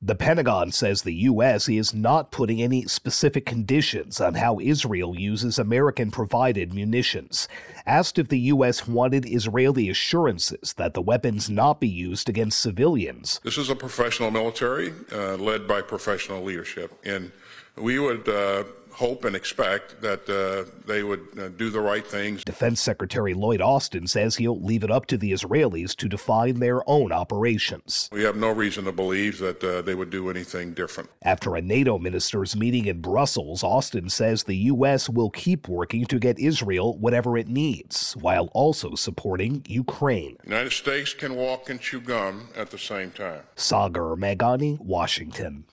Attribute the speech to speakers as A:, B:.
A: The Pentagon says the U.S. is not putting any specific conditions on how Israel uses American-provided munitions. Asked if the U.S. wanted Israeli assurances that the weapons not be used against civilians.
B: This is a professional military led by professional leadership, and we would hope and expect that they would do the right things.
A: Defense Secretary Lloyd Austin says he'll leave it up to the Israelis to define their own operations.
B: We have no reason to believe that they would do anything different.
A: After a NATO ministers' meeting in Brussels, Austin says the U.S. will keep working to get Israel whatever it needs, while also supporting Ukraine.
B: The United States can walk and chew gum at the same time.
A: Sagar Meghani, Washington.